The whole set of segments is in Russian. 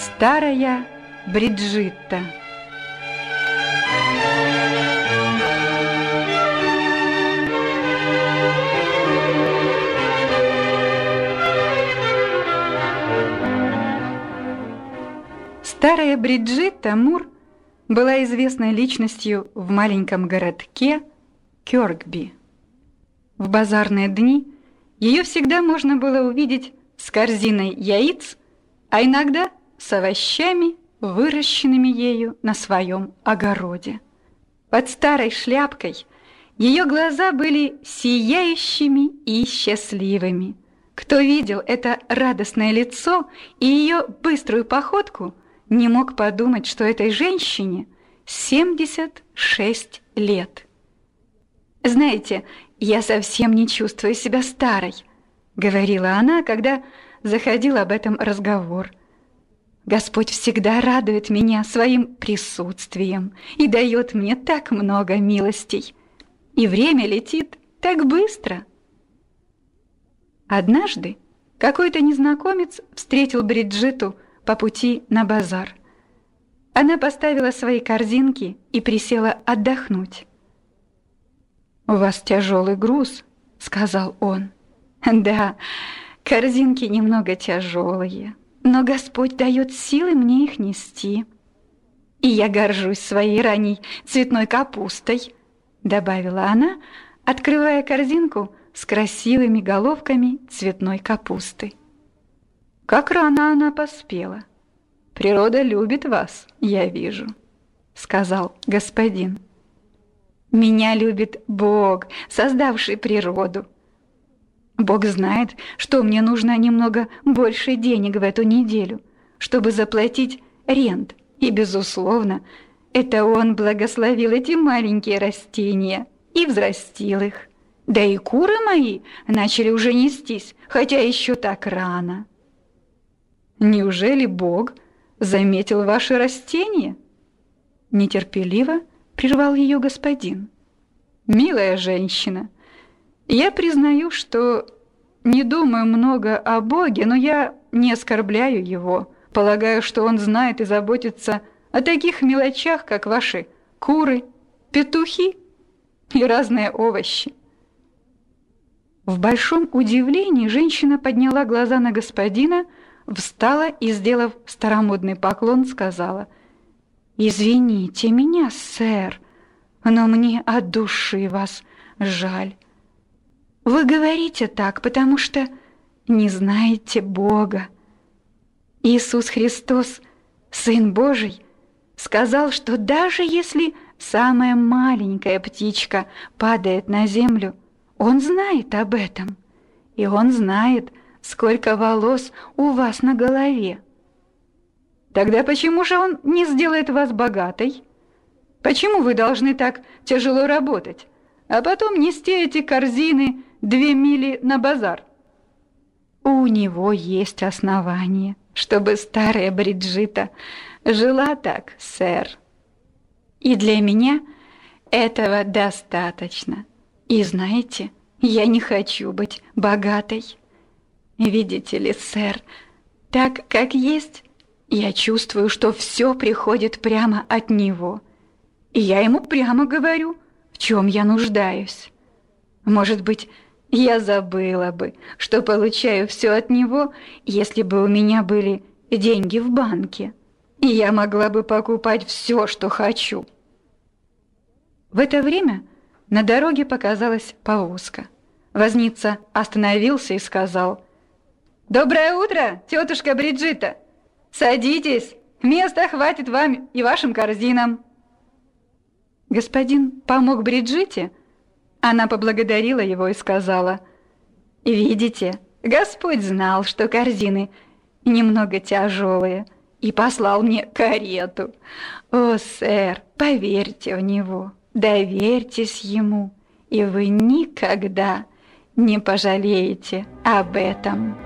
Старая Бриджитта. Старая Бриджитта Мур была известной личностью в маленьком городке Кёркби. В базарные дни ее всегда можно было увидеть с корзиной яиц, а иногда с овощами, выращенными ею на своем огороде. Под старой шляпкой ее глаза были сияющими и счастливыми. Кто видел это радостное лицо и ее быструю походку, не мог подумать, что этой женщине 76 лет. «Знаете, я совсем не чувствую себя старой», — говорила она, когда заходил об этом разговор. «Господь всегда радует меня своим присутствием и дает мне так много милостей. И время летит так быстро». Однажды какой-то незнакомец встретил Бриджитту по пути на базар. Она поставила свои корзинки и присела отдохнуть. «У вас тяжелый груз», — сказал он. «Да, корзинки немного тяжелые, но Господь дает силы мне их нести. И я горжусь своей ранней цветной капустой», — добавила она, открывая корзинку с красивыми головками цветной капусты. «Как рано она поспела. Природа любит вас, я вижу», — сказал господин. «Меня любит Бог, создавший природу. Бог знает, что мне нужно немного больше денег в эту неделю, чтобы заплатить рент, и, безусловно, это Он благословил эти маленькие растения и взрастил их. Да и куры мои начали уже нестись, хотя еще так рано». «Неужели Бог заметил ваши растения?» Нетерпеливо прервал ее господин. «Милая женщина, я признаю, что не думаю много о Боге, но я не оскорбляю Его, полагаю, что Он знает и заботится о таких мелочах, как ваши куры, петухи и разные овощи». В большом удивлении женщина подняла глаза на господина, встала и, сделав старомодный поклон, сказала: «Извините меня, сэр, но мне от души вас жаль. Вы говорите так, потому что не знаете Бога. Иисус Христос, Сын Божий, сказал, что даже если самая маленькая птичка падает на землю, Он знает об этом, и Он знает, сколько волос у вас на голове. Тогда почему же Он не сделает вас богатой? Почему вы должны так тяжело работать, а потом нести эти корзины 2 мили на базар?» У него есть основания, чтобы старая Бриджитта жила так, сэр. И для меня этого достаточно. И знаете, я не хочу быть богатой. Видите ли, сэр, так как есть, я чувствую, что все приходит прямо от Него. И я Ему прямо говорю, в чем я нуждаюсь. Может быть, я забыла бы, что получаю все от Него, если бы у меня были деньги в банке, и я могла бы покупать все, что хочу. В это время на дороге показалась повозка. Возница остановился и сказал: «Доброе утро, тетушка Бриджитта! Садитесь, места хватит вам и вашим корзинам». Господин помог Бриджитте. Она поблагодарила его и сказала: «Видите, Господь знал, что корзины немного тяжелые, и послал мне карету. О, сэр, поверьте в Него, доверьтесь Ему, и вы никогда не пожалеете об этом».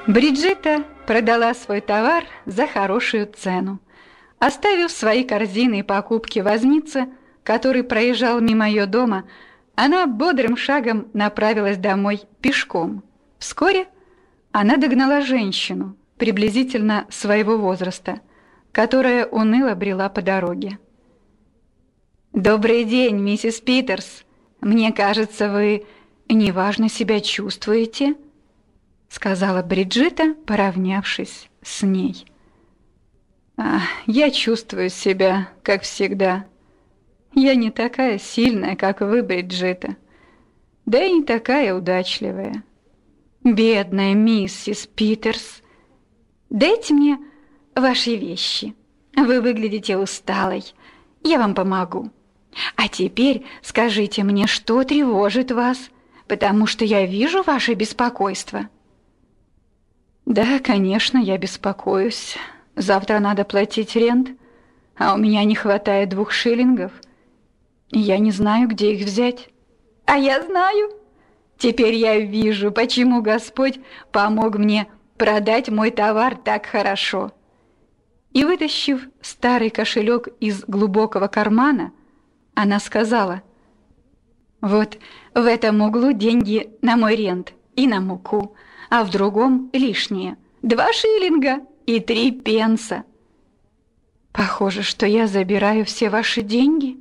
Бриджита продала свой товар за хорошую цену, оставив свои корзины и покупки вознице, который проезжал мимо ее дома. Она бодрым шагом направилась домой пешком. Вскоре она догнала женщину, приблизительно своего возраста, которая уныло брела по дороге. «Добрый день, миссис Питерс. Мне кажется, вы неважно себя чувствуете», — сказала Бриджита, поравнявшись с ней. «Я чувствую себя, как всегда. Я не такая сильная, как вы, Бриджита, да и не такая удачливая. Бедная миссис Питерс, дайте мне ваши вещи. Вы выглядите усталой, я вам помогу. А теперь скажите мне, что тревожит вас, потому что я вижу ваше беспокойство». «Да, конечно, я беспокоюсь. Завтра надо платить рент, а у меня не хватает 2 шиллингов. Я не знаю, где их взять». «А я знаю. Теперь я вижу, почему Господь помог мне продать мой товар так хорошо». И, вытащив старый кошелек из глубокого кармана, она сказала: «Вот в этом углу деньги на мой рент и на муку, а в другом лишние 2 шиллинга и 3 пенса. Похоже, что я забираю все ваши деньги»,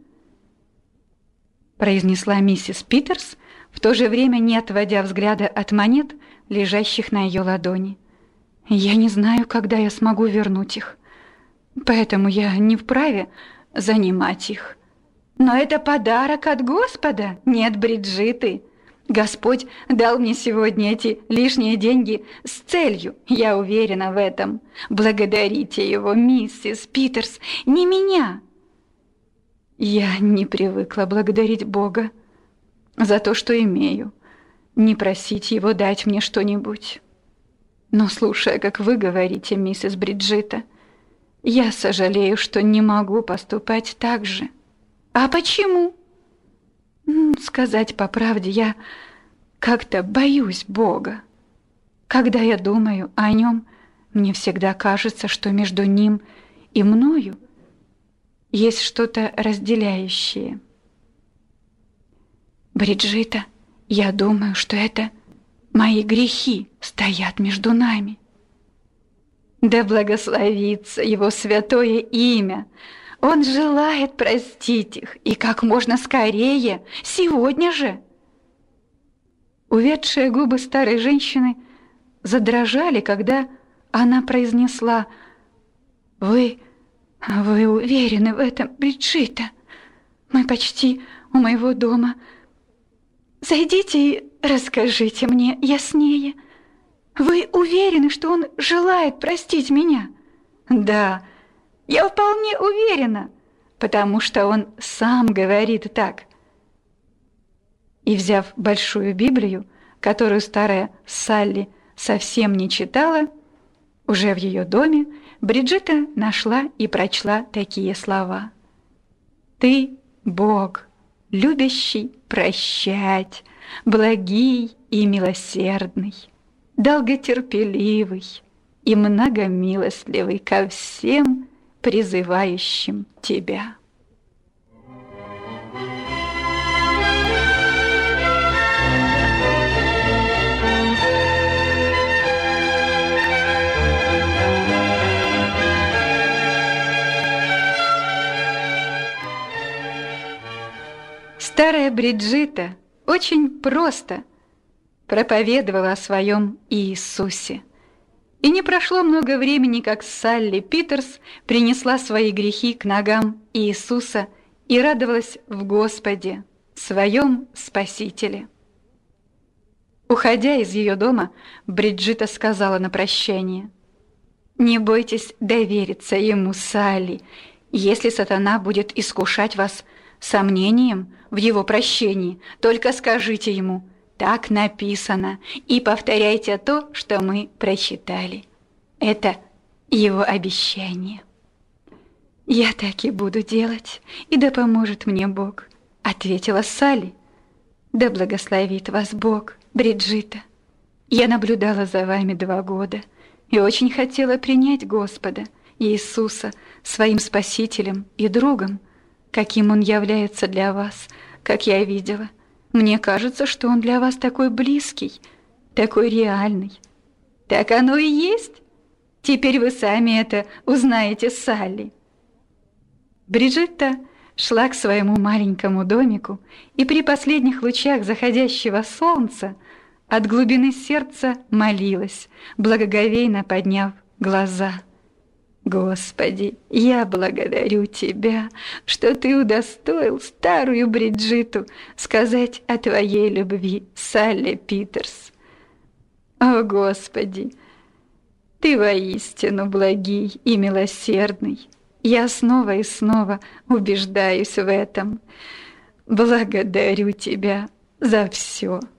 произнесла миссис Питерс, в то же время не отводя взгляда от монет, лежащих на ее ладони. «Я не знаю, когда я смогу вернуть их, поэтому я не вправе занимать их». «Но это подарок от Господа, нет, Бриджиты. Господь дал мне сегодня эти лишние деньги с целью, я уверена в этом. Благодарите его, миссис Питерс, не меня». «Я не привыкла благодарить Бога за то, что имею, не просить его дать мне что-нибудь. Но, слушая, как вы говорите, миссис Бриджита, я сожалею, что не могу поступать так же». «А почему?» «Сказать по правде, я как-то боюсь Бога. Когда я думаю о нем, мне всегда кажется, что между ним и мною есть что-то разделяющее. Бриджита, я думаю, что это мои грехи стоят между нами». «Да благословится его святое имя! Он желает простить их, и как можно скорее, сегодня же». Увядшие губы старой женщины задрожали, когда она произнесла: «Вы уверены в этом, Бриджита? Мы почти у моего дома. Зайдите и расскажите мне яснее. Вы уверены, что он желает простить меня?» «Да, я вполне уверена, потому что он сам говорит так». И, взяв большую Библию, которую старая Салли совсем не читала, уже в ее доме Бриджита нашла и прочла такие слова: «Ты, Бог, любящий прощать, благий и милосердный, долготерпеливый и многомилостливый ко всем призывающим тебя». Старая Бриджита очень просто проповедовала о своем Иисусе. И не прошло много времени, как Салли Питерс принесла свои грехи к ногам Иисуса и радовалась в Господе, своем Спасителе. Уходя из ее дома, Бриджита сказала на прощание: «Не бойтесь довериться ему, Салли. Если сатана будет искушать вас сомнением в его прощении, только скажите ему: так написано, и повторяйте то, что мы прочитали. Это его обещание». «Я так и буду делать, и да поможет мне Бог», — ответила Салли. «Да благословит вас Бог, Бриджита». Я наблюдала за вами 2 года и очень хотела принять Господа Иисуса своим Спасителем и другом, каким Он является для вас, как я видела. Мне кажется, что Он для вас такой близкий, такой реальный. Так оно и есть. Теперь вы сами это узнаете, Салли. Бриджитта шла к своему маленькому домику и при последних лучах заходящего солнца от глубины сердца молилась, благоговейно подняв глаза. «Господи, я благодарю Тебя, что Ты удостоил старую Бриджиту сказать о Твоей любви, Салли Питерс. О, Господи, Ты воистину благий и милосердный. Я снова и снова убеждаюсь в этом. Благодарю Тебя за все».